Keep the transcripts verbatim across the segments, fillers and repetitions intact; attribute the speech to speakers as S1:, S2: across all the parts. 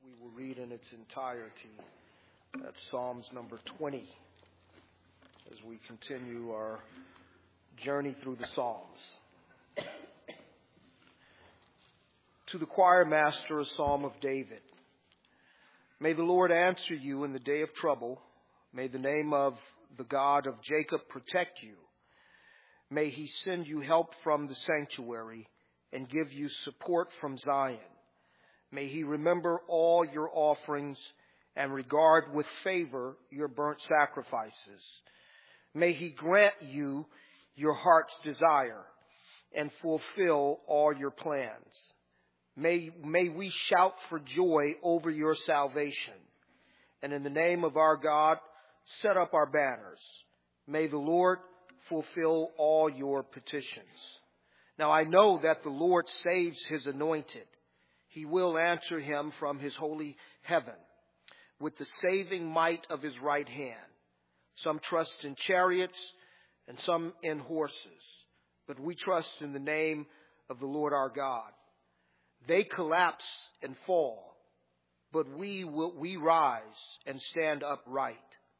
S1: we will read in its entirety. That's Psalms number twenty as we continue our journey through the Psalms. To the choir master, a psalm of David. May the Lord answer you in the day of trouble. May the name of the God of Jacob protect you. May he send you help from the sanctuary and give you support from Zion. May he remember all your offerings and regard with favor your burnt sacrifices. May he grant you your heart's desire and fulfill all your plans. May, may we shout for joy over your salvation. And in the name of our God, set up our banners. May the Lord fulfill all your petitions. Now I know that the Lord saves his anointed. He will answer him from his holy heaven with the saving might of his right hand. Some trust in chariots and some in horses, but we trust in the name of the Lord our God. They collapse and fall, but we will, we rise and stand upright.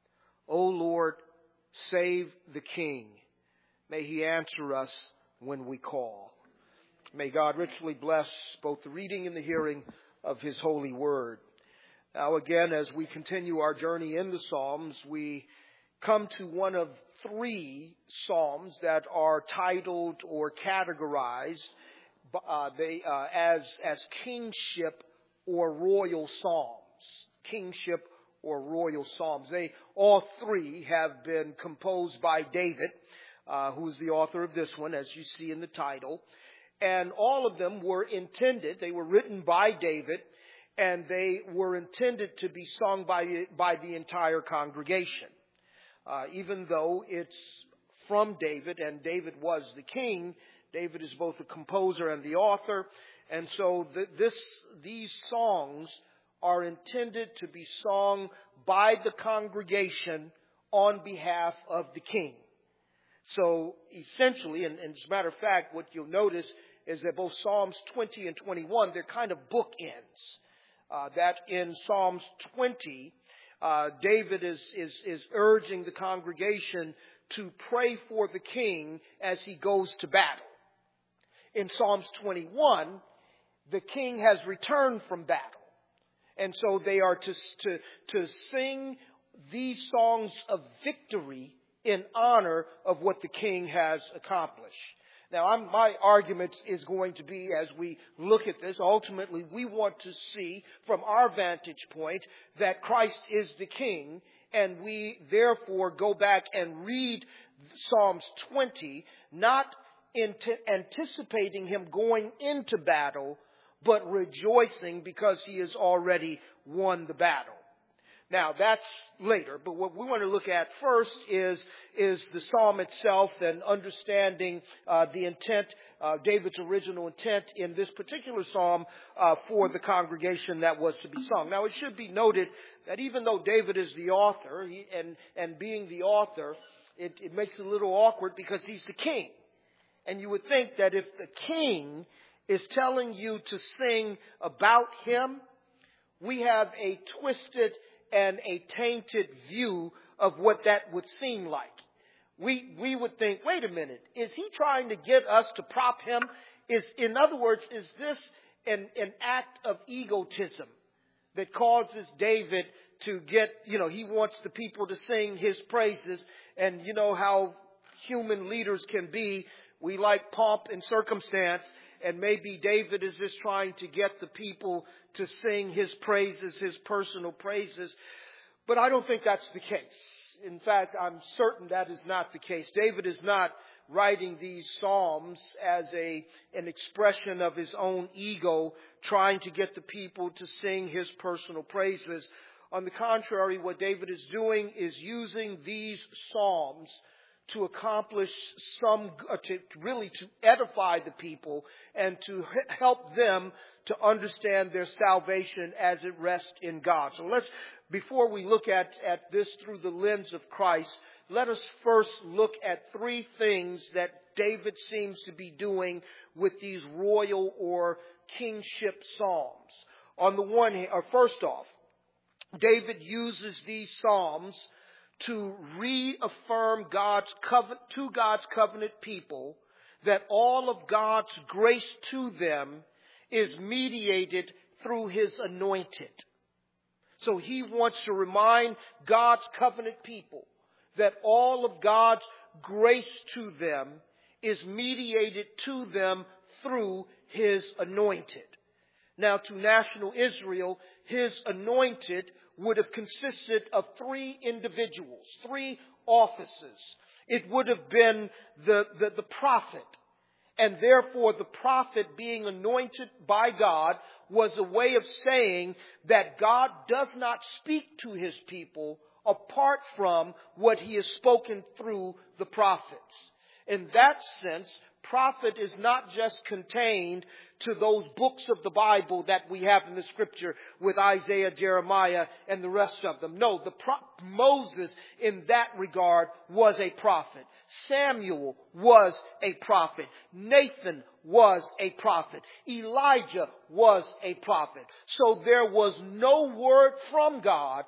S1: O Lord, save the King. May he answer us when we call. May God richly bless both the reading and the hearing of his holy word. Now again, as we continue our journey in the Psalms, we come to one of three Psalms that are titled or categorized uh, they, uh, as, as kingship or royal psalms. Kingship or royal psalms. They, all three have been composed by David, uh, who is the author of this one, as you see in the title. And all of them were intended, they were written by David, and they were intended to be sung by, by the entire congregation. Uh, even though it's from David, and David was the king, David is both the composer and the author. And so th- this, these songs are intended to be sung by the congregation on behalf of the king. So essentially, and, and as a matter of fact, what you'll notice is that both Psalms twenty and twenty-one, they're kind of bookends. Uh, that in Psalms twenty, uh, David is, is, is urging the congregation to pray for the king as he goes to battle. In Psalms twenty-one, the king has returned from battle. And so they are to, to, to sing these songs of victory in honor of what the king has accomplished. Now, I'm, my argument is going to be, as we look at this, ultimately we want to see from our vantage point that Christ is the king, and we therefore go back and read Psalms twenty, not in anticipating him going into battle, but rejoicing because he has already won the battle. Now, that's later, but what we want to look at first is, is the psalm itself and understanding uh, the intent, uh, David's original intent in this particular psalm uh, for the congregation that was to be sung. Now, it should be noted that even though David is the author, he, and, and being the author, it, it makes it a little awkward because he's the king. And you would think that if the king is telling you to sing about him, we have a twisted and a tainted view of what that would seem like. We we would think, wait a minute, is he trying to get us to prop him? Is, in other words, is this an, an act of egotism that causes David to get, you know, he wants the people to sing his praises, and you know how human leaders can be. We like pomp and circumstance, and maybe David is just trying to get the people to sing his praises, his personal praises. But I don't think that's the case. In fact, I'm certain that is not the case. David is not writing these psalms as a, an expression of his own ego, trying to get the people to sing his personal praises. On the contrary, what David is doing is using these psalms to accomplish some, uh, to really to edify the people and to h- help them to understand their salvation as it rests in God. So let's, before we look at, at this through the lens of Christ, let us first look at three things that David seems to be doing with these royal or kingship psalms. On the one hand, or first off, David uses these Psalms to reaffirm God's covenant, to God's covenant people, that all of God's grace to them is mediated through His anointed. So he wants to remind God's covenant people that all of God's grace to them is mediated to them through His anointed. Now, to national Israel, His anointed would have consisted of three individuals, three offices. It would have been the, the, the prophet. And therefore, the prophet being anointed by God was a way of saying that God does not speak to His people apart from what He has spoken through the prophets. In that sense, prophet is not just contained to those books of the Bible that we have in the scripture with Isaiah, Jeremiah, and the rest of them. No, the pro- Moses in that regard was a prophet. Samuel was a prophet. Nathan was a prophet. Elijah was a prophet. So there was no word from God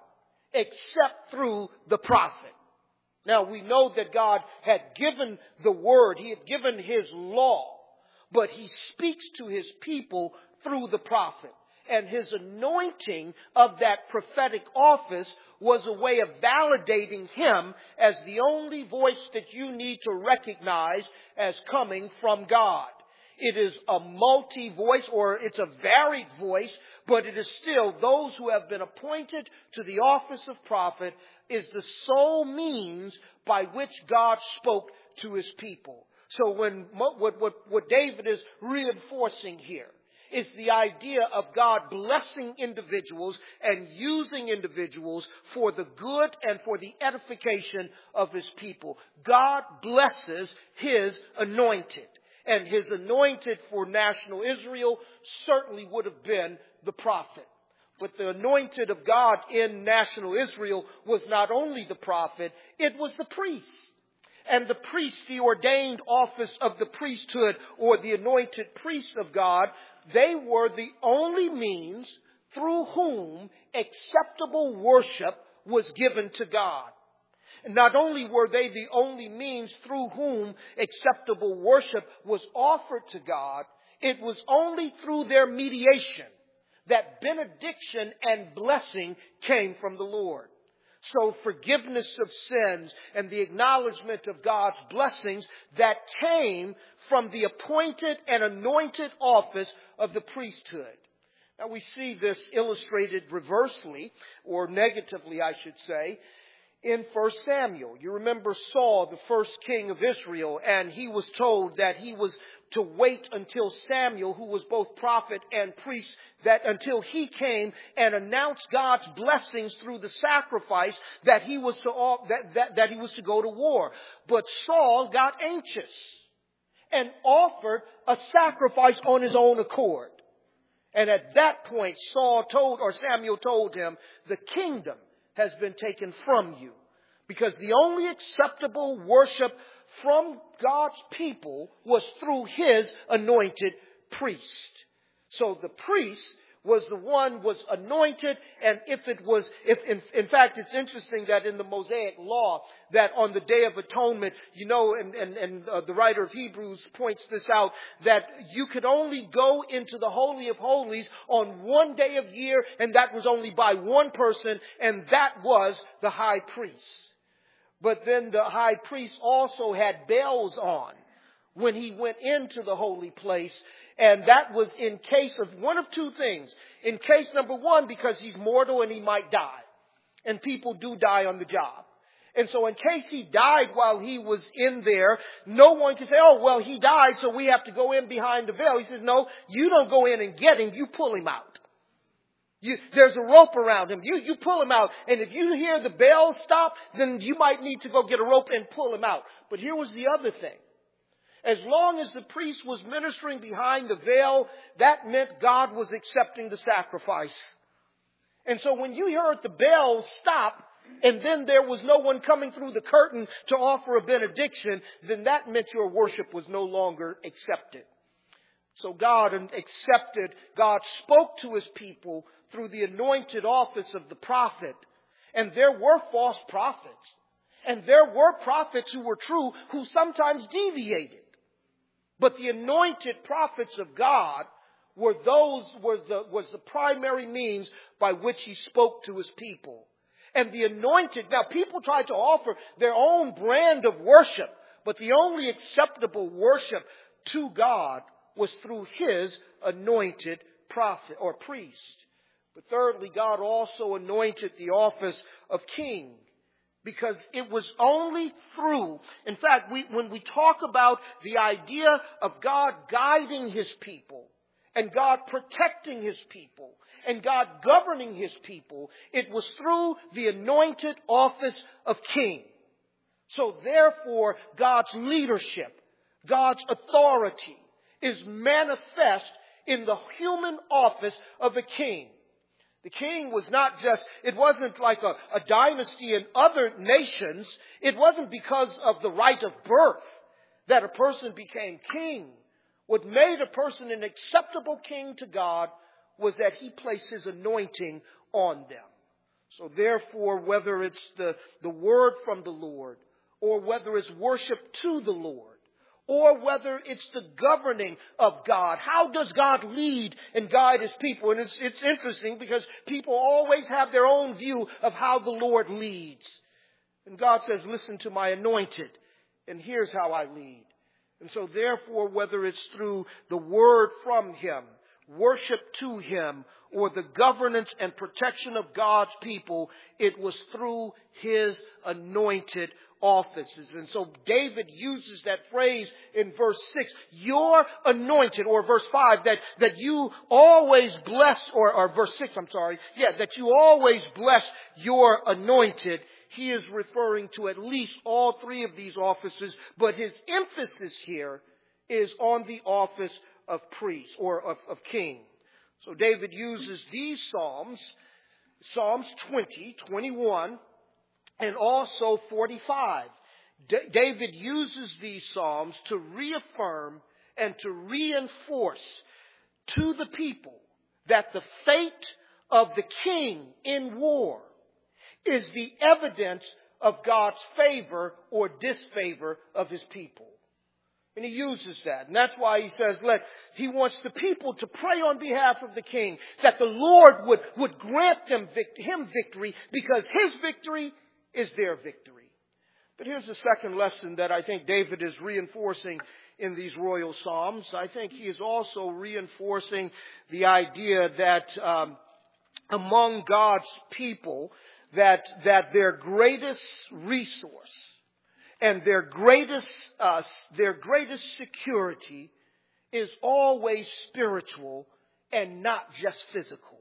S1: except through the prophet. Now, we know that God had given the word. He had given His law. But He speaks to His people through the prophet. And His anointing of that prophetic office was a way of validating Him as the only voice that you need to recognize as coming from God. It is a multi-voice, or it's a varied voice, but it is still those who have been appointed to the office of prophet is the sole means by which God spoke to His people. So when what, what, what David is reinforcing here is the idea of God blessing individuals and using individuals for the good and for the edification of His people. God blesses His anointed. And His anointed for national Israel certainly would have been the prophet. But the anointed of God in national Israel was not only the prophet, it was the priest. And the priest, the ordained office of the priesthood or the anointed priest of God, they were the only means through whom acceptable worship was given to God. And not only were they the only means through whom acceptable worship was offered to God, it was only through their mediation that benediction and blessing came from the Lord. So forgiveness of sins and the acknowledgement of God's blessings that came from the appointed and anointed office of the priesthood. Now we see this illustrated reversely, or negatively I should say, in First Samuel. You remember Saul, the first king of Israel, and he was told that he was to wait until Samuel, who was both prophet and priest, that until he came and announced God's blessings through the sacrifice that he was to that, that, that he was to go to war. But Saul got anxious and offered a sacrifice on his own accord. And at that point, Saul told, or Samuel told him, the kingdom has been taken from you, because the only acceptable worship from God's people was through His anointed priest. So the priest was the one was anointed, and if it was, if in, in fact, it's interesting that in the Mosaic law, that on the Day of Atonement, you know, and, and, and uh, the writer of Hebrews points this out, that you could only go into the Holy of Holies on one day of year, and that was only by one person, and that was the high priest. But then the high priest also had bells on when he went into the holy place. And that was in case of one of two things. In case number one, because he's mortal and he might die. And people do die on the job. And so in case he died while he was in there, no one can say, oh, well, he died, so we have to go in behind the veil. He says, no, you don't go in and get him. You pull him out. You, there's a rope around him. You, you pull him out. And if you hear the bell stop, then you might need to go get a rope and pull him out. But here was the other thing. As long as the priest was ministering behind the veil, that meant God was accepting the sacrifice. And so when you heard the bell stop, and then there was no one coming through the curtain to offer a benediction, then that meant your worship was no longer accepted. So God accepted, God spoke to his people through the anointed office of the prophet. And there were false prophets. And there were prophets who were true who sometimes deviated. But the anointed prophets of God were those, was the, was the primary means by which he spoke to his people. And the anointed, now people try to offer their own brand of worship, but the only acceptable worship to God was through his anointed prophet or priest. But thirdly, God also anointed the office of king, because it was only through, in fact, we, when we talk about the idea of God guiding his people and God protecting his people and God governing his people, it was through the anointed office of king. So therefore, God's leadership, God's authority is manifest in the human office of a king. The king was not just, it wasn't like a, a dynasty in other nations. It wasn't because of the right of birth that a person became king. What made a person an acceptable king to God was that he placed his anointing on them. So therefore, whether it's the, the word from the Lord, or whether it's worship to the Lord, or whether it's the governing of God. How does God lead and guide his people? And it's, it's interesting because people always have their own view of how the Lord leads. And God says, listen to my anointed, and here's how I lead. And so therefore, whether it's through the word from him, worship to him, or the governance and protection of God's people, it was through his anointed offices. And so David uses that phrase in verse six, you're anointed, or verse five, that, that you always bless, or, or verse six, I'm sorry, yeah, that you always bless your anointed. He is referring to at least all three of these offices, but his emphasis here is on the office of priest or of, of king. So David uses these Psalms, Psalms twenty, twenty-one, and also forty-five. D- David uses these Psalms to reaffirm and to reinforce to the people that the fate of the king in war is the evidence of God's favor or disfavor of his people. And he uses that. And that's why he says, let, he wants the people to pray on behalf of the king, that the Lord would, would grant them vict- him victory, because his victory is their victory. But here's the second lesson that I think David is reinforcing in these royal psalms. I think he is also reinforcing the idea that um, among God's people, that that their greatest resource and their greatest uh, their greatest security is always spiritual and not just physical.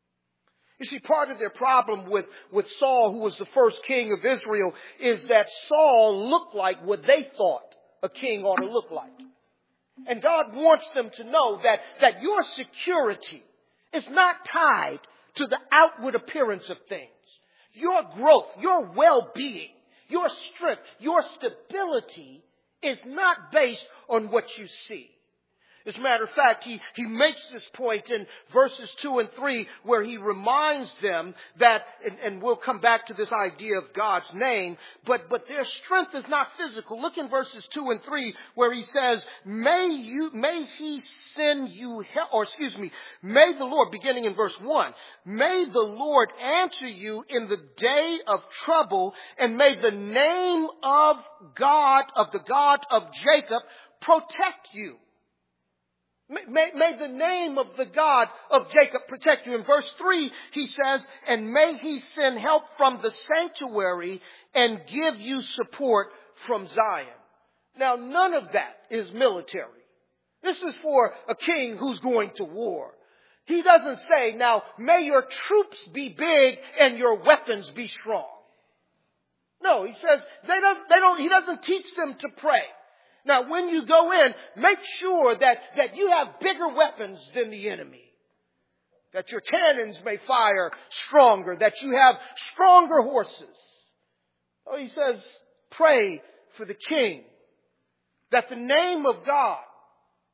S1: You see, part of their problem with, with Saul, who was the first king of Israel, is that Saul looked like what they thought a king ought to look like. And God wants them to know that, that your security is not tied to the outward appearance of things. Your growth, your well-being, your strength, your stability is not based on what you see. As a matter of fact, he, he makes this point in verses two and three where he reminds them that, and, and we'll come back to this idea of God's name, but, but their strength is not physical. Look in verses two and three where he says, may you, may he send you help, or excuse me, may the Lord, beginning in verse one, may the Lord answer you in the day of trouble, and may the name of God, of the God of Jacob, protect you. May, may the name of the God of Jacob protect you. In verse three, he says, and may he send help from the sanctuary and give you support from Zion. Now, none of that is military. This is for a king who's going to war. He doesn't say, now, may your troops be big and your weapons be strong. No, he says, they don't, they don't, he doesn't teach them to pray. Now, when you go in, make sure that, that you have bigger weapons than the enemy. That your cannons may fire stronger. That you have stronger horses. Oh, he says, pray for the king. That the name of God,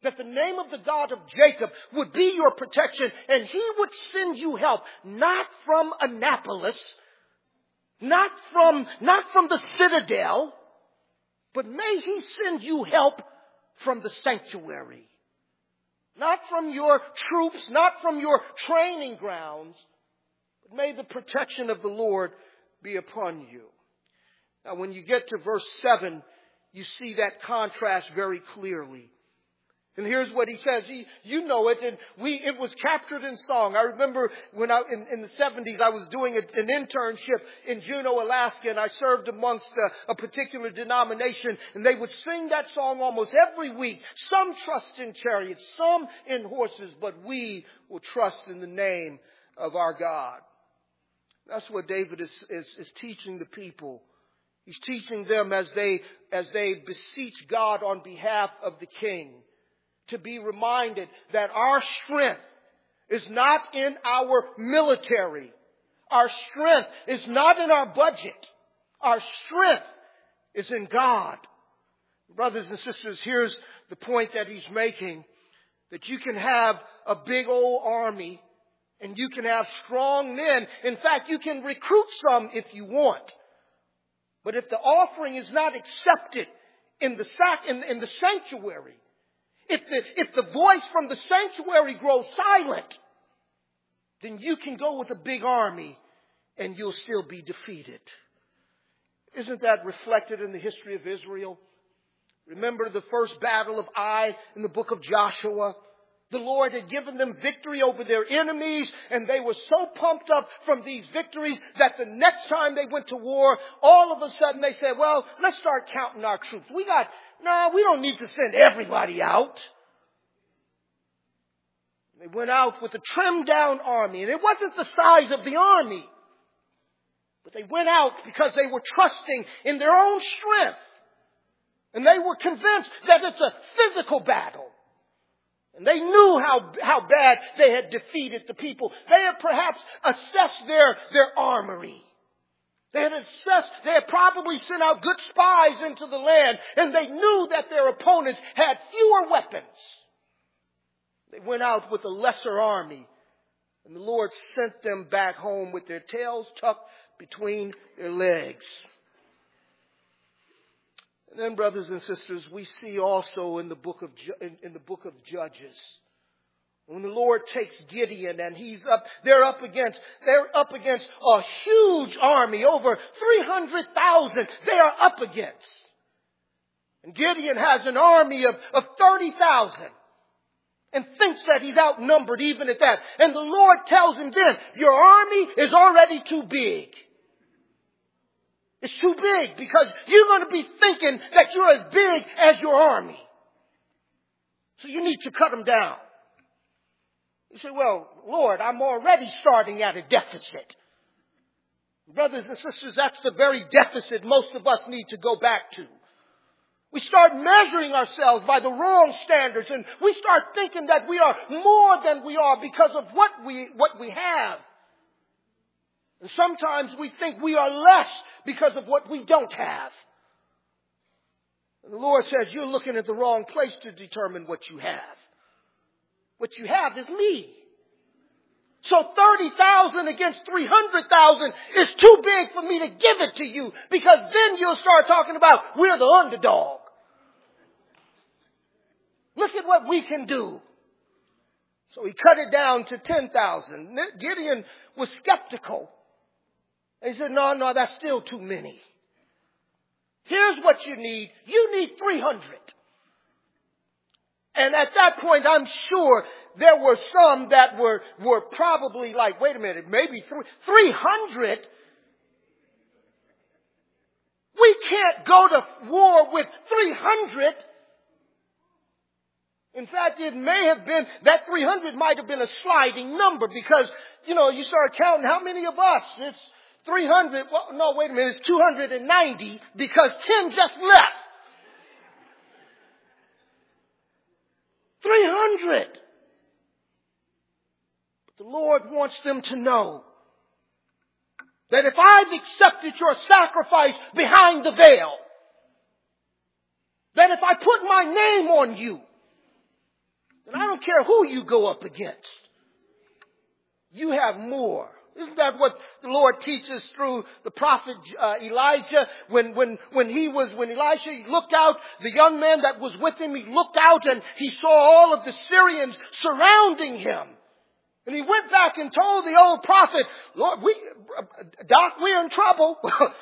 S1: that the name of the God of Jacob would be your protection, and He would send you help, not from Annapolis, not from, not from the citadel, but may He send you help from the sanctuary. Not from your troops, not from your training grounds, but may the protection of the Lord be upon you. Now, when you get to verse seven, you see that contrast very clearly. And here's what he says. He, you know it, and we it was captured in song. I remember when I in, in the seventies, I was doing a, an internship in Juneau, Alaska, and I served amongst a, a particular denomination, and they would sing that song almost every week. Some trust in chariots, some in horses, but we will trust in the name of our God. That's what David is, is, is teaching the people. He's teaching them as they as they beseech God on behalf of the king, to be reminded that our strength is not in our military. Our strength is not in our budget. Our strength is in God. Brothers and sisters, here's the point that he's making. That you can have a big old army and you can have strong men. In fact, you can recruit some if you want. But if the offering is not accepted in the sac- in, in the sanctuary, If the, if the voice from the sanctuary grows silent, then you can go with a big army and you'll still be defeated. Isn't that reflected in the history of Israel? Remember the first battle of Ai in the book of Joshua? The Lord had given them victory over their enemies, and they were so pumped up from these victories that the next time they went to war, all of a sudden they said, well, let's start counting our troops. We got No, we don't need to send everybody out. They went out with a trimmed down army. And it wasn't the size of the army. But they went out because they were trusting in their own strength. And they were convinced that it's a physical battle. And they knew how, how bad they had defeated the people. They had perhaps assessed their, their armory. They had assessed, they had probably sent out good spies into the land, and they knew that their opponents had fewer weapons. They went out with a lesser army, and the Lord sent them back home with their tails tucked between their legs. And then, brothers and sisters, we see also in the book of in, in the book of Judges, when the Lord takes Gideon and he's up, they're up against, they're up against a huge army, over three hundred thousand they are up against. And Gideon has an army of, of thirty thousand and thinks that he's outnumbered even at that. And the Lord tells him then, your army is already too big. It's too big because you're going to be thinking that you're as big as your army. So you need to cut them down. You say, well, Lord, I'm already starting at a deficit. Brothers and sisters, that's the very deficit most of us need to go back to. We start measuring ourselves by the wrong standards, and we start thinking that we are more than we are because of what we, what we have. And sometimes we think we are less because of what we don't have. And the Lord says, you're looking at the wrong place to determine what you have. What you have is me. So thirty thousand against three hundred thousand is too big for me to give it to you, because then you'll start talking about we're the underdog. Look at what we can do. So he cut it down to ten thousand. Gideon was skeptical. He said, no, no, that's still too many. Here's what you need. You need three hundred. And at that point, I'm sure there were some that were, were probably like, wait a minute, maybe three hundred? We can't go to war with three hundred. In fact, it may have been, that three hundred might have been a sliding number because, you know, you start counting how many of us. It's three hundred. Well, no, wait a minute. It's two hundred ninety because ten just left. three hundred. But the Lord wants them to know that if I've accepted your sacrifice behind the veil, that if I put my name on you, And I don't care who you go up against. You have more. Isn't that what the Lord teaches through the prophet uh, Elijah? When, when, when he was, when Elisha looked out, the young man that was with him, he looked out and he saw all of the Syrians surrounding him. And he went back and told the old prophet, Lord, we, Doc, we're in trouble.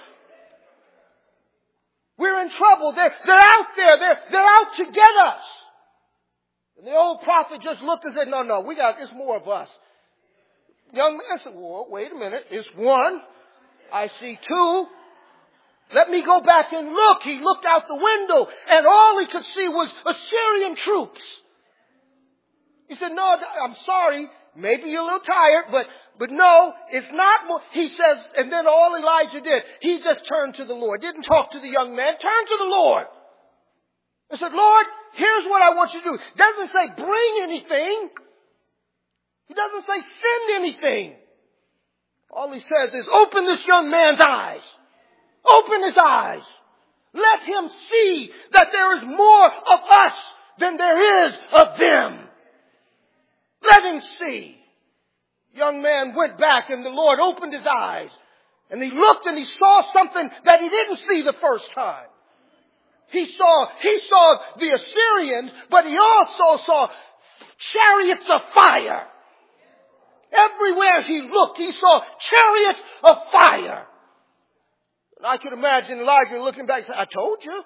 S1: We're in trouble. They're, they're out there. They're, they're out to get us. And the old prophet just looked and said, no, no, we got, it's more of us. Young man said, well, wait a minute. It's one. I see two. Let me go back and look. He looked out the window and all he could see was Assyrian troops. He said, no, I'm sorry. Maybe you're a little tired, but, but no, it's not more. He says, and then all Elijah did, he just turned to the Lord. Didn't talk to the young man. Turned to the Lord. And said, Lord, here's what I want you to do. Doesn't say bring anything. He doesn't say send anything. All he says is open this young man's eyes. Open his eyes. Let him see that there is more of us than there is of them. Let him see. Young man went back and the Lord opened his eyes. And he looked and he saw something that he didn't see the first time. He saw, he saw the Assyrians, but he also saw chariots of fire. Everywhere he looked, he saw chariots of fire. And I could imagine Elijah looking back and saying, I told you.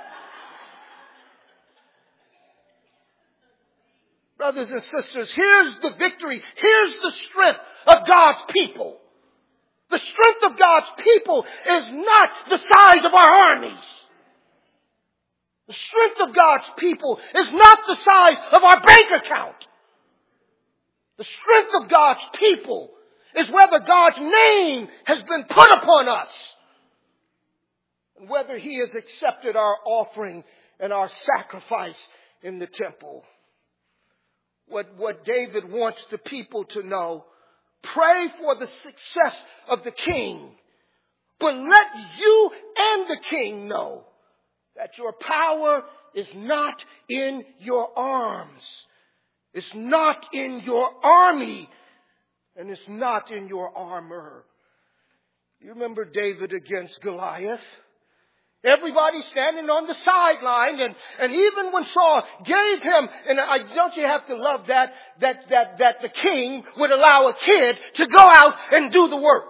S1: Brothers and sisters, here's the victory. Here's the strength of God's people. The strength of God's people is not the size of our armies. The strength of God's people is not the size of our bank account. The strength of God's people is whether God's name has been put upon us and whether He has accepted our offering and our sacrifice in the temple. What, what David wants the people to know, pray for the success of the king, but let you and the king know that your power is not in your arms. It's not in your army. And it's not in your armor. You remember David against Goliath? Everybody standing on the sideline, and, and even when Saul gave him, and I, don't you have to love that, that, that, that the king would allow a kid to go out and do the work.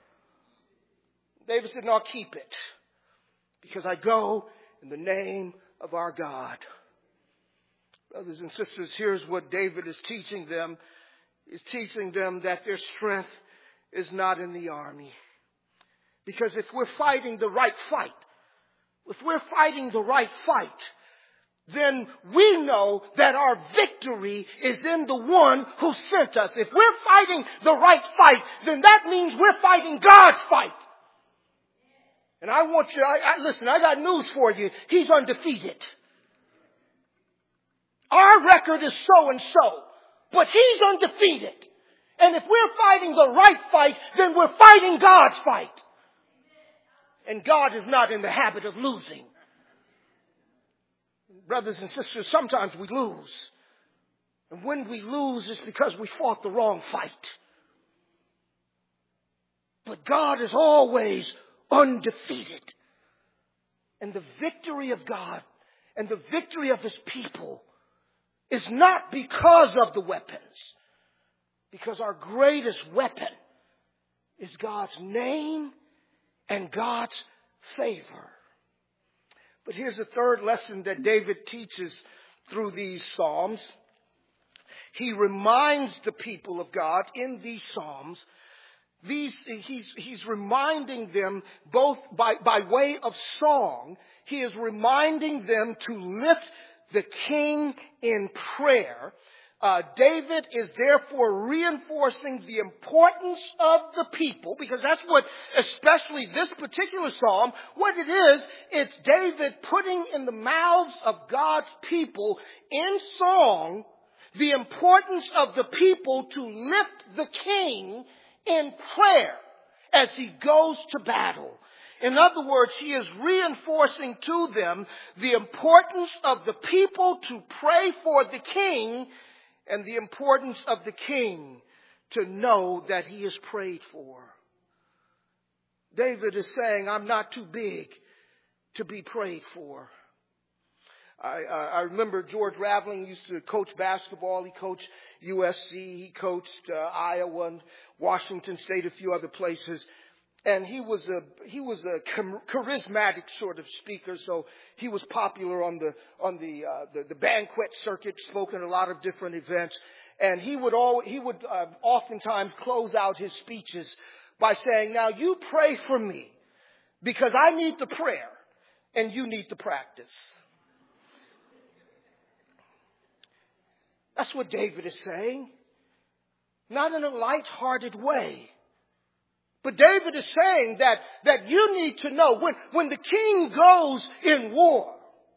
S1: David said, no, I'll keep it. Because I go in the name of our God. Brothers and sisters, here's what David is teaching them. He's teaching them that their strength is not in the army. Because if we're fighting the right fight, if we're fighting the right fight, then we know that our victory is in the one who sent us. If we're fighting the right fight, then that means we're fighting God's fight. And I want you, I, I, listen, I got news for you. He's undefeated. Our record is so and so, but He's undefeated. And if we're fighting the right fight, then we're fighting God's fight. And God is not in the habit of losing. Brothers and sisters, sometimes we lose. And when we lose, it's because we fought the wrong fight. But God is always undefeated. And the victory of God and the victory of His people is not because of the weapons. Because our greatest weapon is God's name and God's favor. But here's a third lesson that David teaches through these Psalms. He reminds the people of God in these Psalms. These, he's, he's reminding them both by, by way of song. He is reminding them to lift the king in prayer. Uh, David is therefore reinforcing the importance of the people, because that's what, especially this particular psalm, what it is, it's David putting in the mouths of God's people in song the importance of the people to lift the king in prayer as he goes to battle. In other words, he is reinforcing to them the importance of the people to pray for the king and the importance of the king to know that he is prayed for. David is saying, I'm not too big to be prayed for. I, I, I remember George Raveling used to coach basketball. He coached U S C. He coached uh, Iowa and Washington State, a few other places. And he was a he was a charismatic sort of speaker, so he was popular on the on the uh, the, the banquet circuit, spoke at a lot of different events. And he would all he would uh, oftentimes close out his speeches by saying, "Now you pray for me, because I need the prayer and you need the practice." That's what David is saying. Not in a light-hearted way. But David is saying that, that you need to know when, when the king goes in war,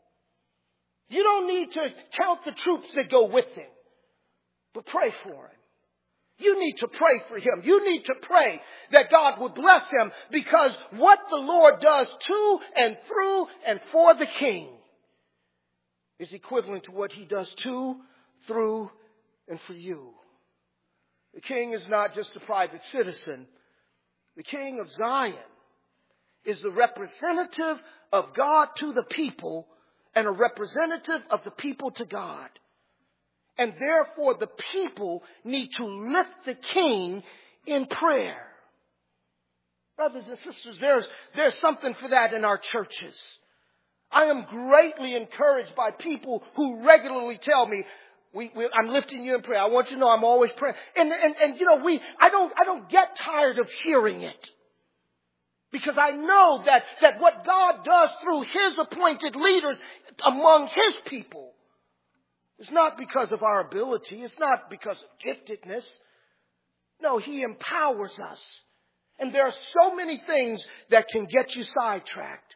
S1: you don't need to count the troops that go with him, but pray for him. You need to pray for him. You need to pray that God would bless him, because what the Lord does to and through and for the king is equivalent to what he does to, through, and for you. The king is not just a private citizen. The king of Zion is the representative of God to the people and a representative of the people to God. And therefore the people need to lift the king in prayer. Brothers and sisters, there's, there's something for that in our churches. I am greatly encouraged by people who regularly tell me, We, we, I'm lifting you in prayer. I want you to know I'm always praying. And, and, and you know, we, I don't, I don't get tired of hearing it. Because I know that, that what God does through his appointed leaders among his people is not because of our ability. It's not because of giftedness. No, he empowers us. And there are so many things that can get you sidetracked.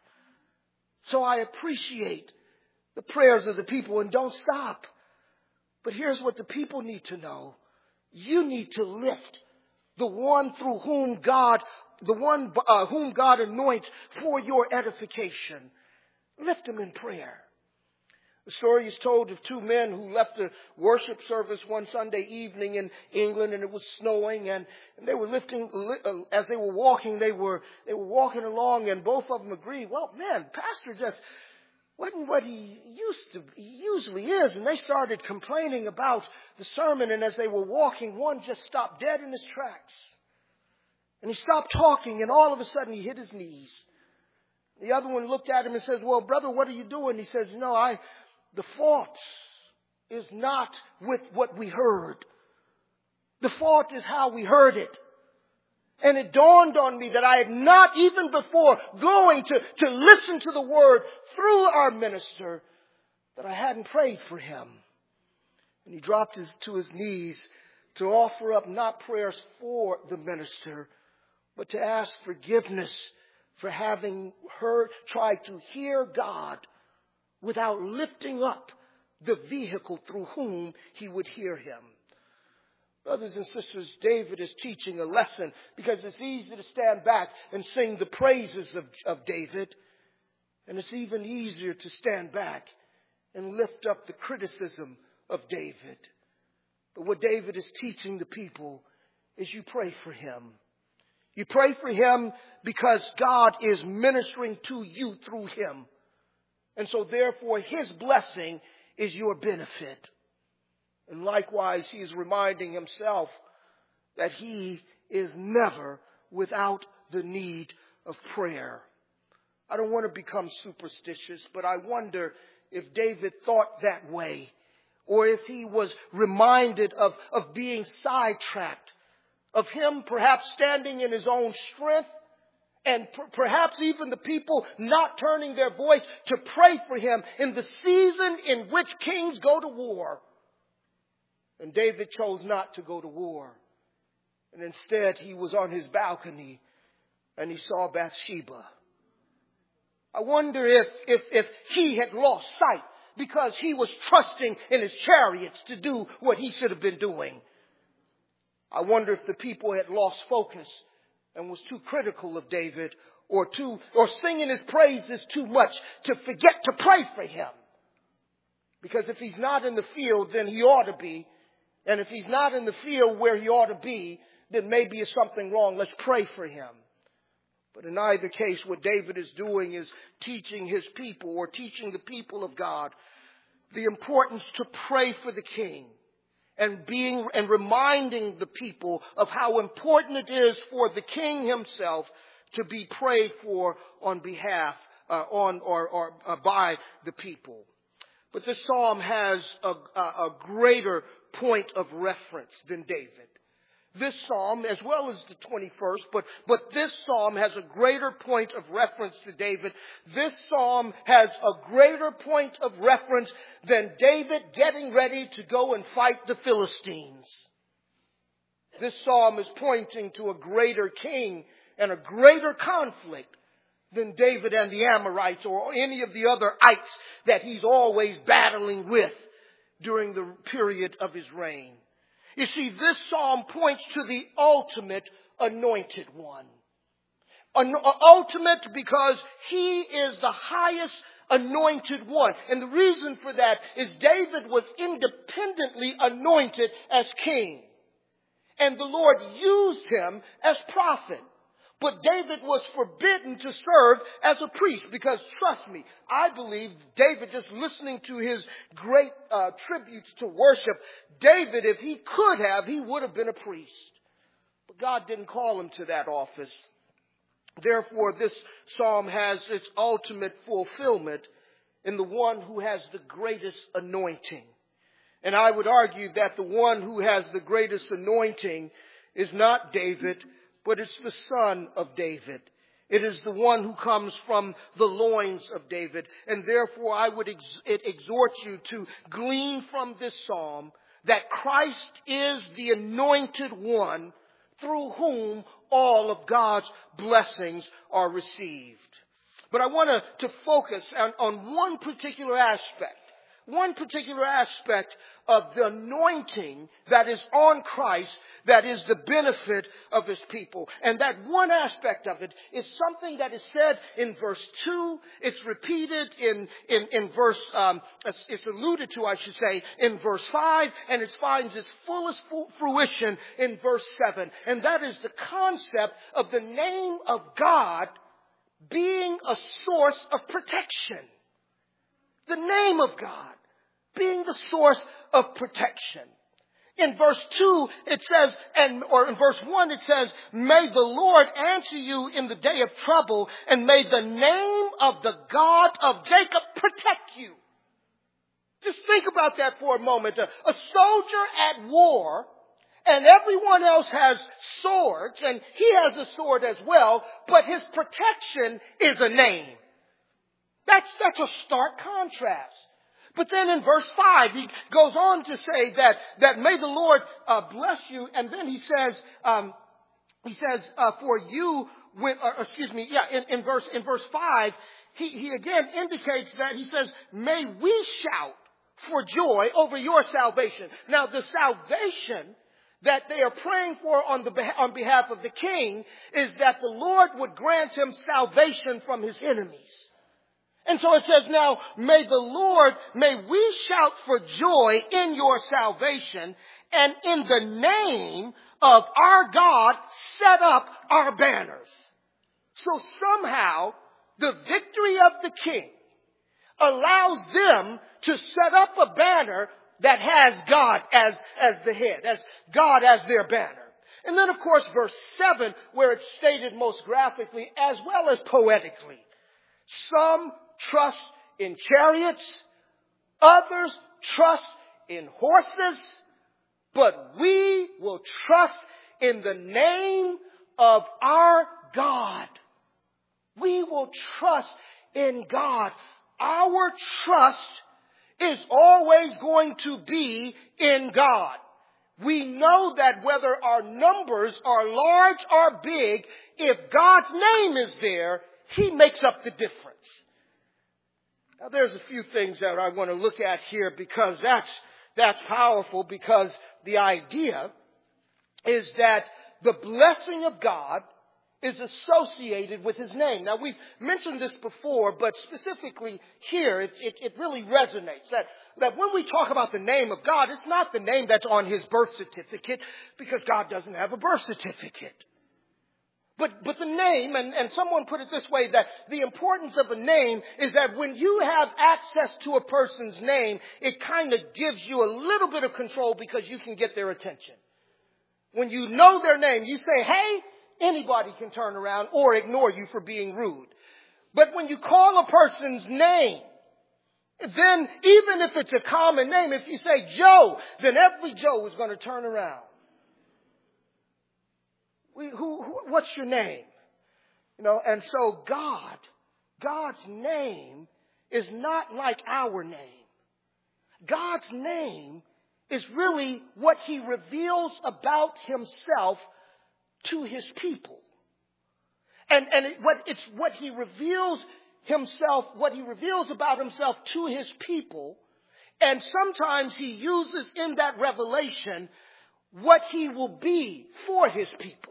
S1: So I appreciate the prayers of the people, and don't stop. But here's what the people need to know. You need to lift the one through whom God, the one uh, whom God anoints for your edification. Lift him in prayer. The story is told of two men who left a worship service one Sunday evening in England, and it was snowing, and, and they were lifting, uh, as they were walking, they were, they were walking along, and both of them agreed, well, man, Pastor just wasn't what he used to, he usually is. And they started complaining about the sermon. And as they were walking, one just stopped dead in his tracks. And he stopped talking, and all of a sudden he hit his knees. The other one looked at him and says, well, brother, what are you doing? He says, no, I, the fault is not with what we heard. The fault is how we heard it. And it dawned on me that I had not, even before going to, to listen to the word through our minister, that I hadn't prayed for him. And he dropped his, to his knees to offer up not prayers for the minister, but to ask forgiveness for having heard, tried to hear God without lifting up the vehicle through whom he would hear him. Brothers and sisters, David is teaching a lesson, because it's easy to stand back and sing the praises of, of David. And it's even easier to stand back and lift up the criticism of David. But what David is teaching the people is you pray for him. You pray for him because God is ministering to you through him. And so therefore his blessing is your benefit. And likewise, he is reminding himself that he is never without the need of prayer. I don't want to become superstitious, but I wonder if David thought that way, or if he was reminded of, of being sidetracked, of him perhaps standing in his own strength, and per- perhaps even the people not turning their voice to pray for him in the season in which kings go to war. And David chose not to go to war. And instead, he was on his balcony and he saw Bathsheba. I wonder if, if, if he had lost sight because he was trusting in his chariots to do what he should have been doing. I wonder if the people had lost focus and was too critical of David, or too, or singing his praises too much to forget to pray for him. Because if he's not in the field, then he ought to be. And if he's not in the field where he ought to be, then maybe there's something wrong. Let's pray for him. But in either case, what David is doing is teaching his people, or teaching the people of God, the importance to pray for the king, and being and reminding the people of how important it is for the king himself to be prayed for on behalf uh, on or, or uh, by the people. But this psalm has a, a, a greater point of reference than David. This psalm, as well as the twenty-first, but, but this psalm has a greater point of reference to David. This psalm has a greater point of reference than David getting ready to go and fight the Philistines. This psalm is pointing to a greater king and a greater conflict than David and the Amorites or any of the other ites that he's always battling with during the period of his reign. You see, this psalm points to the ultimate anointed one. An- ultimate because he is the highest anointed one. And the reason for that is David was independently anointed as king. And the Lord used him as prophet. But David was forbidden to serve as a priest because, trust me, I believe David, just listening to his great uh, tributes to worship, David, if he could have, he would have been a priest. But God didn't call him to that office. Therefore, this psalm has its ultimate fulfillment in the one who has the greatest anointing. And I would argue that the one who has the greatest anointing is not David, but it's the son of David. It is the one who comes from the loins of David. And therefore, I would ex- exhort you to glean from this psalm that Christ is the anointed one through whom all of God's blessings are received. But I want to, to focus on, on one particular aspect. One particular aspect of the anointing that is on Christ that is the benefit of his people. And that one aspect of it is something that is said in verse two. It's repeated in, in, in verse, um, it's alluded to, I should say, in verse five. And it finds its fullest fruition in verse seven. And that is the concept of the name of God being a source of protection. The name of God being the source of protection. In verse two, it says, and or in verse one, it says, may the Lord answer you in the day of trouble, and may the name of the God of Jacob protect you. Just think about that for a moment. A, a soldier at war, and everyone else has swords, and he has a sword as well, but his protection is a name. That's, that's a stark contrast. But then in verse five, he goes on to say that, that may the Lord uh, bless you. And then he says, um, he says, uh, for you, when, or, excuse me, yeah, in, in verse, in verse five, he, he again indicates that he says, may we shout for joy over your salvation. Now, the salvation that they are praying for on the on behalf of the king is that the Lord would grant him salvation from his enemies. And so it says now, may the Lord, may we shout for joy in your salvation, and in the name of our God set up our banners. So somehow the victory of the king allows them to set up a banner that has God as, as the head, as God as their banner. And then of course verse seven, where it's stated most graphically as well as poetically. Some trust in chariots, others trust in horses, but we will trust in the name of our God. We will trust in God. Our trust is always going to be in God. We know that whether our numbers are large or big, if God's name is there, He makes up the difference. Now there's a few things that I want to look at here because that's, that's powerful, because the idea is that the blessing of God is associated with his name. Now, we've mentioned this before, but specifically here, it, it, it really resonates. That, that when we talk about the name of God, it's not the name that's on his birth certificate, because God doesn't have a birth certificate. But, but the name, and, and someone put it this way, that the importance of a name is that when you have access to a person's name, it kind of gives you a little bit of control because you can get their attention. When you know their name, you say, hey, anybody can turn around or ignore you for being rude. But when you call a person's name, then even if it's a common name, if you say Joe, then every Joe is going to turn around. We, who, who, what's your name? You know, and so God, God's name is not like our name. God's name is really what he reveals about himself to his people. And, and it, what, it's what he reveals himself, what he reveals about himself to his people. And sometimes he uses in that revelation what he will be for his people.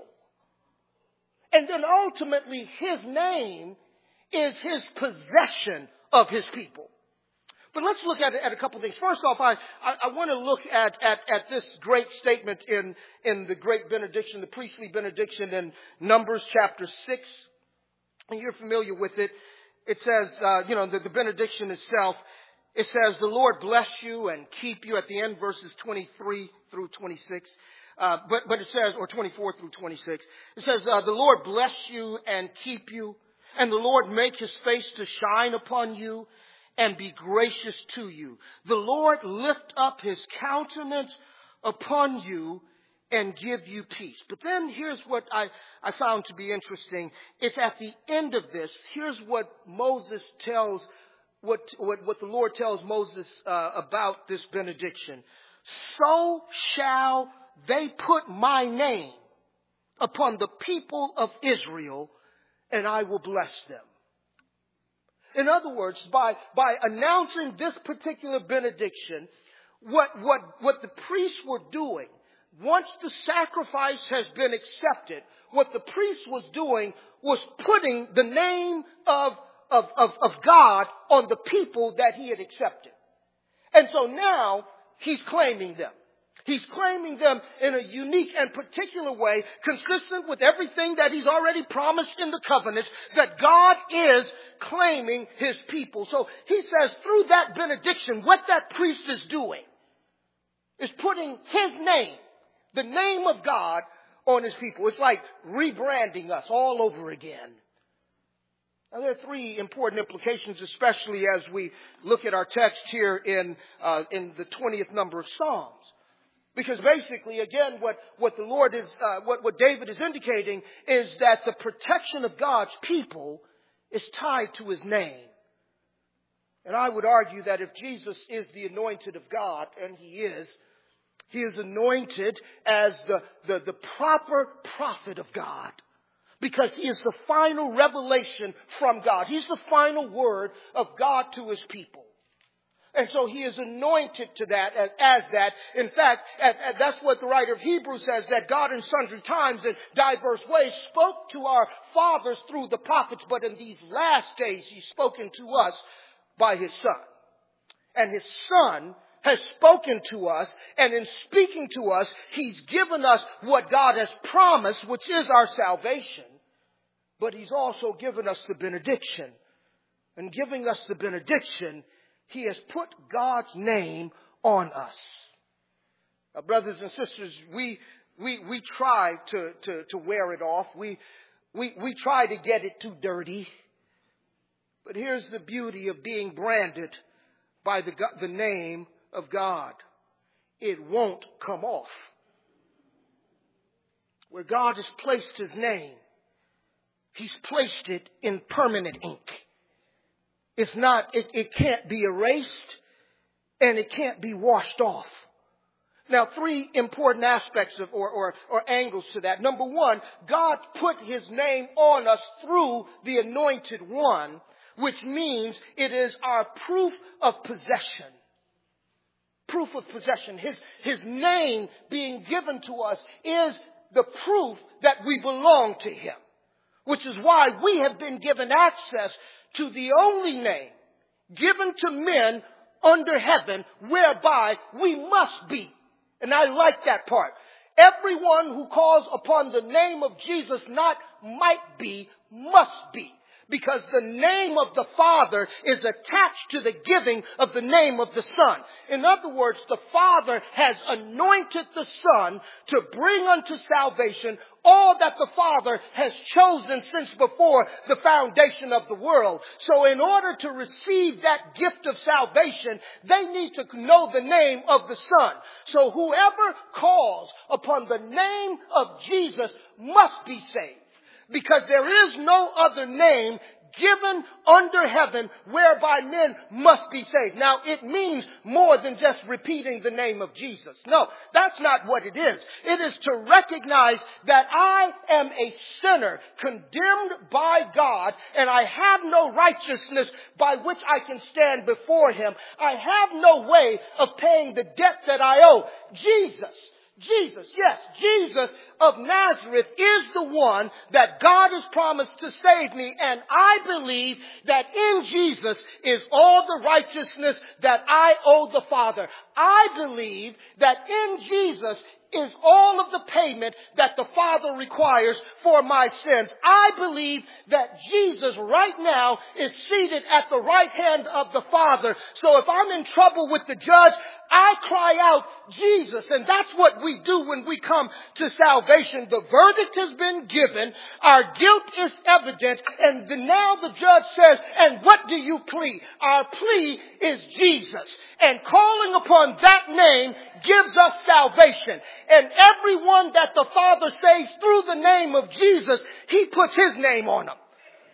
S1: And then ultimately his name is his possession of his people. But let's look at, at a couple of things. First off, I, I, I want to look at, at, at this great statement in, in the great benediction, the priestly benediction in Numbers chapter six. And you're familiar with it. It says, uh, you know, the, the benediction itself, it says, the Lord bless you and keep you at the end, verses twenty-three through twenty-six. Uh, but, but it says, or twenty-four through twenty-six, it says, uh, the Lord bless you and keep you, and the Lord make his face to shine upon you and be gracious to you. The Lord lift up his countenance upon you and give you peace. But then here's what I, I found to be interesting. It's at the end of this. Here's what Moses tells, what, what, what the Lord tells Moses uh, about this benediction. So shall they put my name upon the people of Israel, and I will bless them. In other words, by, by announcing this particular benediction, what, what, what the priests were doing, once the sacrifice has been accepted, what the priest was doing was putting the name of, of, of, of God on the people that he had accepted. And so now he's claiming them. He's claiming them in a unique and particular way, consistent with everything that he's already promised in the covenant, that God is claiming his people. So he says through that benediction, what that priest is doing is putting his name, the name of God, on his people. It's like rebranding us all over again. Now, there are three important implications, especially as we look at our text here in, uh, in the twentieth number of Psalms. Because basically, again, what, what the Lord is, uh, what, what David is indicating is that the protection of God's people is tied to his name. And I would argue that if Jesus is the anointed of God, and he is, he is anointed as the, the, the proper prophet of God. Because he is the final revelation from God. He's the final word of God to his people. And so he is anointed to that as, as that. In fact, as, as that's what the writer of Hebrews says, that God in sundry times in diverse ways spoke to our fathers through the prophets, but in these last days he's spoken to us by his Son. And his Son has spoken to us, and in speaking to us, he's given us what God has promised, which is our salvation. But he's also given us the benediction. And giving us the benediction, he has put God's name on us. Now, brothers and sisters, we we we try to, to, to wear it off. We, we we try to get it too dirty. But here's the beauty of being branded by the, the name of God. It won't come off. Where God has placed his name, he's placed it in permanent ink. It's not, it, it can't be erased, and it can't be washed off. Now, three important aspects of, or, or, or angles to that. Number one, God put his name on us through the anointed one, which means it is our proof of possession. Proof of possession. His, his name being given to us is the proof that we belong to him. which is why we have been given access to the only name given to men under heaven whereby we must be. And I like that part. Everyone who calls upon the name of Jesus not might be, must be. Because the name of the Father is attached to the giving of the name of the Son. In other words, the Father has anointed the Son to bring unto salvation all that the Father has chosen since before the foundation of the world. So in order to receive that gift of salvation, they need to know the name of the Son. So whoever calls upon the name of Jesus must be saved. Because there is no other name given under heaven whereby men must be saved. Now, it means more than just repeating the name of Jesus. No, that's not what it is. It is to recognize that I am a sinner condemned by God, and I have no righteousness by which I can stand before Him. I have no way of paying the debt that I owe. Jesus. Jesus, yes, Jesus of Nazareth is the one that God has promised to save me, and I believe that in Jesus is all the righteousness that I owe the Father. I believe that in Jesus is all of the payment that the Father requires for my sins. I believe that Jesus right now is seated at the right hand of the Father. So if I'm in trouble with the judge, I cry out, Jesus. And that's what we do when we come to salvation. The verdict has been given. Our guilt is evident. And the, now the judge says, and what do you plead? Our plea is Jesus. And calling upon that name gives us salvation. And everyone that the Father saves through the name of Jesus, He puts His name on them.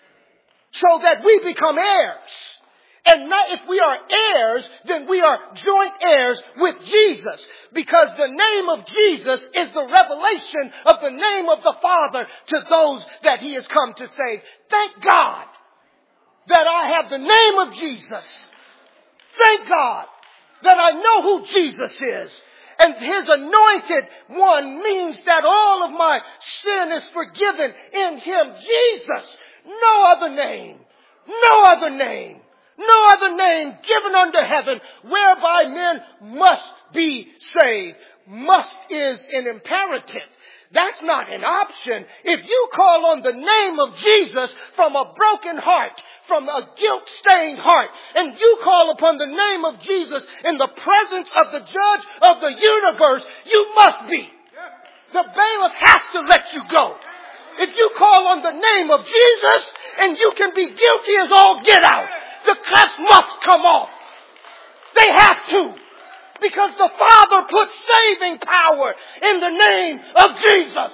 S1: So that we become heirs. And not, if we are heirs, then we are joint heirs with Jesus. Because the name of Jesus is the revelation of the name of the Father to those that He has come to save. Thank God that I have the name of Jesus. Thank God that I know who Jesus is. And His anointed one means that all of my sin is forgiven in Him. Jesus, no other name, no other name. No other name given under heaven whereby men must be saved. Must is an imperative. That's not an option. If you call on the name of Jesus from a broken heart, from a guilt-stained heart, and you call upon the name of Jesus in the presence of the judge of the universe, you must be. The bailiff has to let you go. If you call on the name of Jesus and you can be guilty as all get out, the cuffs must come off. They have to. Because the Father put saving power in the name of Jesus.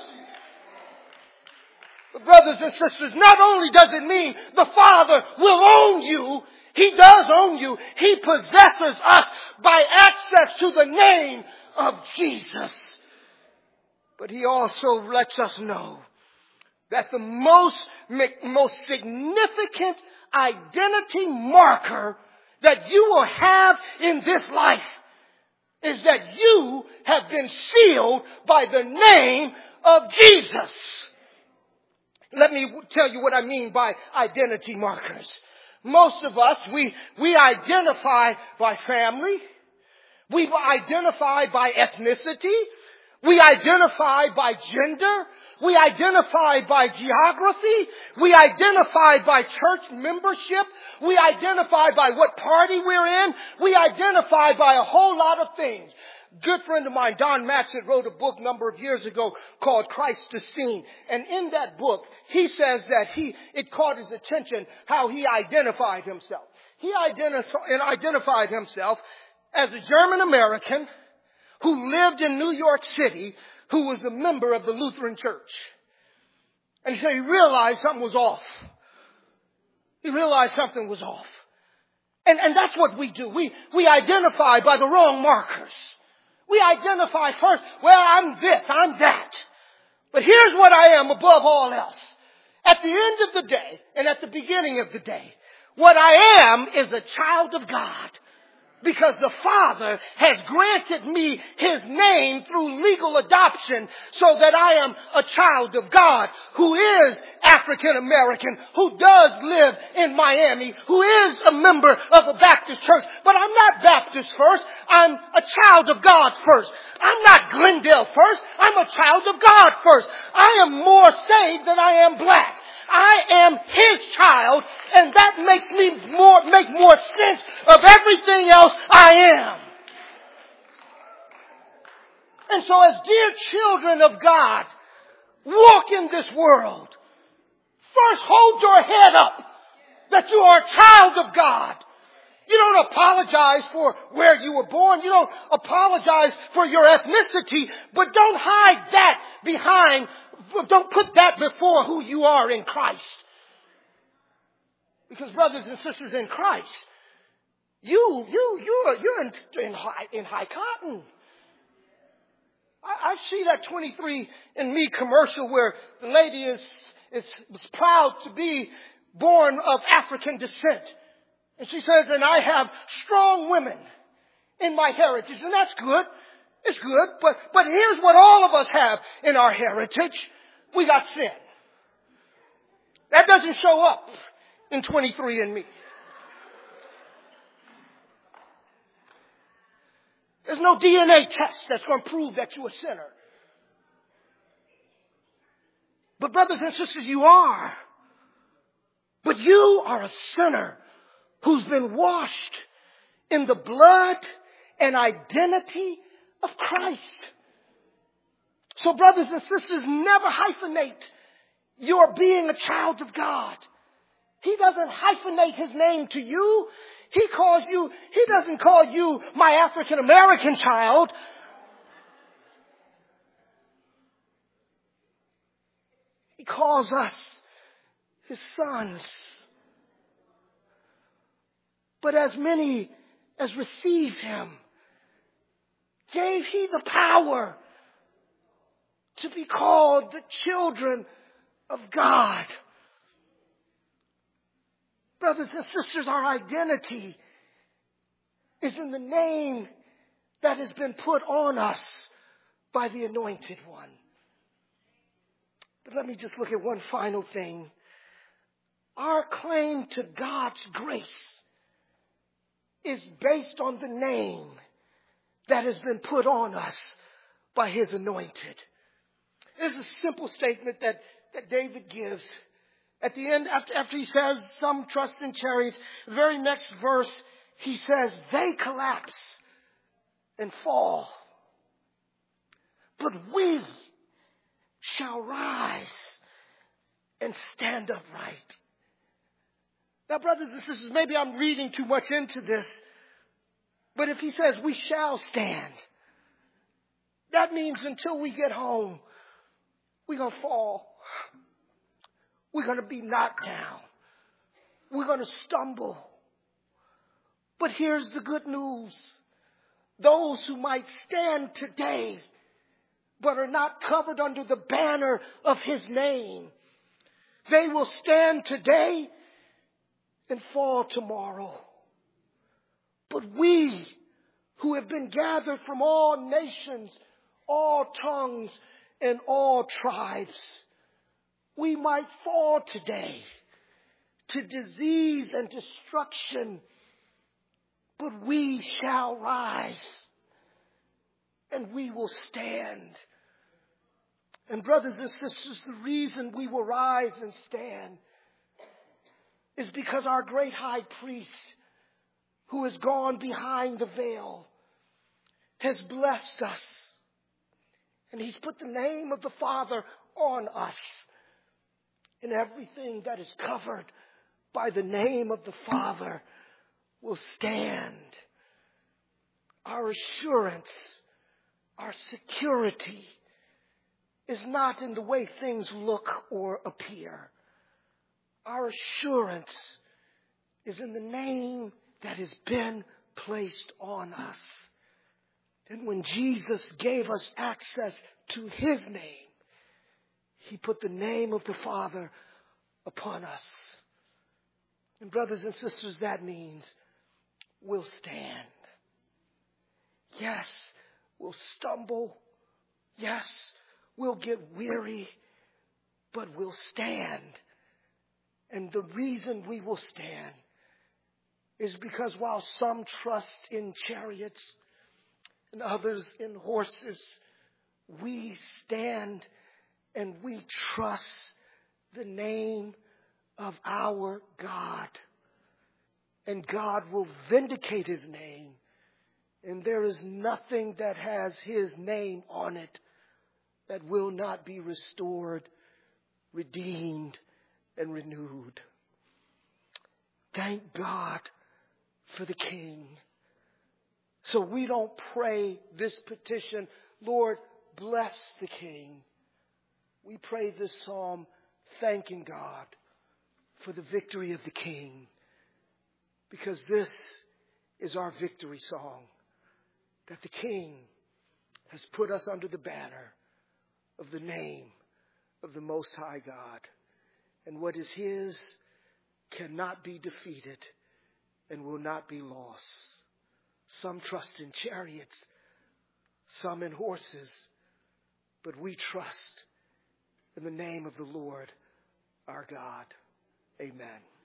S1: But brothers and sisters, not only does it mean the Father will own you, He does own you. He possesses us by access to the name of Jesus. But He also lets us know that the most, most significant identity marker that you will have in this life is that you have been sealed by the name of Jesus. Let me tell you what I mean by identity markers. Most of us, we, we identify by family. We identify by ethnicity. We identify by gender. We identify by geography. We identify by church membership. We identify by what party we're in. We identify by a whole lot of things. Good friend of mine, Don Matchett, wrote a book a number of years ago called Christ Esteem. And in that book, he says that he, it caught his attention how he identified himself. He identi- identified himself as a German American who lived in New York City, who was a member of the Lutheran Church. And he said he realized something was off. He realized something was off. And, and that's what we do. We, we identify by the wrong markers. We identify first, well, I'm this, I'm that. But here's what I am above all else. At the end of the day, and at the beginning of the day, what I am is a child of God. Because the Father has granted me His name through legal adoption so that I am a child of God who is African American, who does live in Miami, who is a member of a Baptist church. But I'm not Baptist first. I'm a child of God first. I'm not Glendale first. I'm a child of God first. I am more saved than I am black. I am His child, and that makes me more, make more sense of everything else I am. And so as dear children of God, walk in this world. First, hold your head up that you are a child of God. You don't apologize for where you were born. You don't apologize for your ethnicity, but don't hide that behind Don't put that before who you are in Christ. Because brothers and sisters in Christ, you, you, you're, you're in, in, high, in high cotton. I, I see that twenty-three and me commercial where the lady is, is, is proud to be born of African descent. And she says, and I have strong women in my heritage. And that's good. It's good. But, but here's what all of us have in our heritage. We got sin. That doesn't show up in twenty-three and me. There's no D N A test that's going to prove that you're a sinner. But brothers and sisters, you are. But you are a sinner who's been washed in the blood and identity of Christ. So brothers and sisters, never hyphenate your being a child of God. He doesn't hyphenate His name to you. He calls you, He doesn't call you my African American child. He calls us His sons. But as many as received Him, gave He the power to be called the children of God. Brothers and sisters, our identity is in the name that has been put on us by the Anointed One. But let me just look at one final thing. Our claim to God's grace is based on the name that has been put on us by His Anointed. There's a simple statement that, that David gives. At the end, after, after he says, some trust in chariots, the very next verse, he says, they collapse and fall. But we shall rise and stand upright. Now, brothers and sisters, maybe I'm reading too much into this. But if he says we shall stand, that means until we get home, we're going to fall. We're going to be knocked down. We're going to stumble. But here's the good news. Those who might stand today, but are not covered under the banner of His name, they will stand today and fall tomorrow. But we who have been gathered from all nations, all tongues, and all tribes, we might fall today to disease and destruction, but we shall rise and we will stand. And brothers and sisters, the reason we will rise and stand is because our great high priest, who has gone behind the veil, has blessed us. And He's put the name of the Father on us. And everything that is covered by the name of the Father will stand. Our assurance, our security is not in the way things look or appear. Our assurance is in the name that has been placed on us. And when Jesus gave us access to His name, He put the name of the Father upon us. And brothers and sisters, that means we'll stand. Yes, we'll stumble. Yes, we'll get weary, but we'll stand. And the reason we will stand is because while some trust in chariots and others in horses, we stand and we trust the name of our God. And God will vindicate his name. And there is nothing that has his name on it that will not be restored, redeemed, and renewed. Thank God for the King. So we don't pray this petition, Lord, bless the King. We pray this psalm thanking God for the victory of the King. Because this is our victory song. That the King has put us under the banner of the name of the Most High God. And what is his cannot be defeated and will not be lost. Some trust in chariots, some in horses, but we trust in the name of the Lord our God. Amen.